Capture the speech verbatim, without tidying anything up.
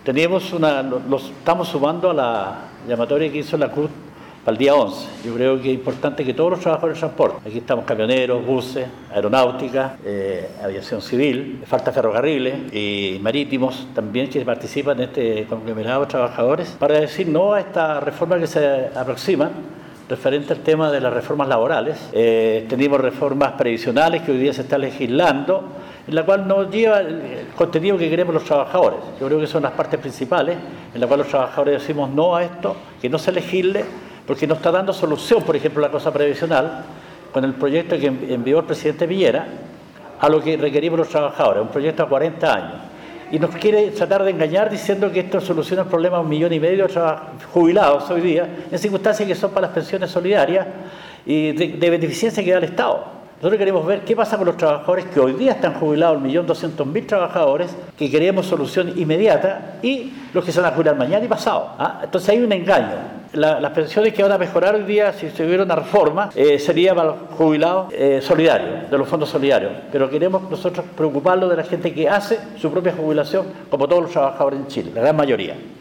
Teníamos una, los estamos sumando a la llamatoria que hizo la C U T para el día once. Yo creo que es importante que todos los trabajadores de transporte, aquí estamos camioneros, buses, aeronáutica, eh, aviación civil, falta ferrocarriles y marítimos también que participan en este conglomerado de trabajadores, para decir no a esta reforma que se aproxima referente al tema de las reformas laborales. Eh, tenemos reformas previsionales que hoy día se está legislando, en la cual nos lleva el contenido que queremos los trabajadores. Yo creo que son las partes principales en las cuales los trabajadores decimos no a esto, que no se legisle, porque no está dando solución, por ejemplo, la cosa previsional, con el proyecto que envió el presidente Piñera, a lo que requerimos los trabajadores, un proyecto a cuarenta años. Y nos quiere tratar de engañar diciendo que esto soluciona el problema a un millón y medio de jubilados hoy día, en circunstancias que son para las pensiones solidarias y de, de beneficencia que da el Estado. Nosotros queremos ver qué pasa con los trabajadores que hoy día están jubilados, el millón doscientos mil trabajadores, que queremos solución inmediata, y los que se van a jubilar mañana y pasado. ¿ah? Entonces hay un engaño. La, las pensiones que van a mejorar hoy día, si se hubiera una reforma, eh, sería para los jubilados eh, solidarios, de los fondos solidarios. Pero queremos nosotros preocuparnos de la gente que hace su propia jubilación, como todos los trabajadores en Chile, la gran mayoría.